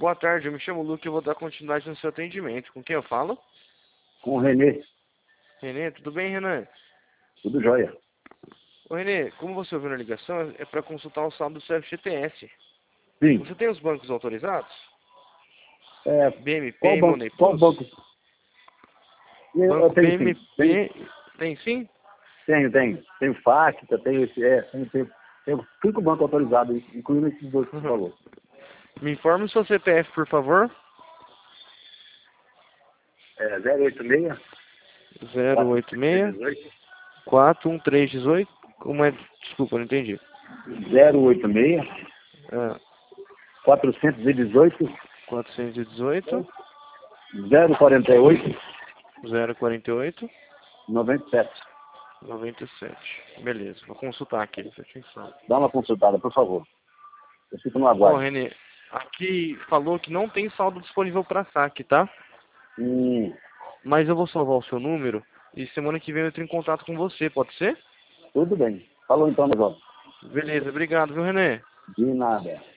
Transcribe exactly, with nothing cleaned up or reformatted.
Boa tarde, eu me chamo Luke e eu vou dar continuidade no seu atendimento. Com quem eu falo? Com o Renê. Renê, tudo bem, Renan? Tudo jóia. Ô Renê, como você ouviu na ligação, é para consultar o saldo do seu F G T S. Sim. Você tem os bancos autorizados? É, B M P qual e banco? Money Qual Plus? banco? Eu, eu Banco tenho sim. B M P, Tenho, tem sim? tenho, tenho. Tenho Facta, tenho esse, é, tenho, tenho, tenho cinco bancos autorizados, incluindo esses dois que você falou. Me informe o seu C P F, por favor. É zero oito seis, zero oito seis, quatro um três um oito. Como é? Desculpa, não entendi. zero oito seis, Ah, quatrocentos e dezoito, quatrocentos e dezoito, zero quarenta e oito, zero quarenta e oito, noventa e sete. noventa e sete. Beleza, vou consultar aqui. Atenção. Dá uma consultada, por favor. Eu fico no Ó, aguardo. Renê, aqui falou que não tem saldo disponível para saque, tá? Hum, Mas eu vou salvar o seu número e semana que vem eu entro em contato com você, pode ser? tudo bem. Falou então, João. Beleza, obrigado, viu, Renê? De nada.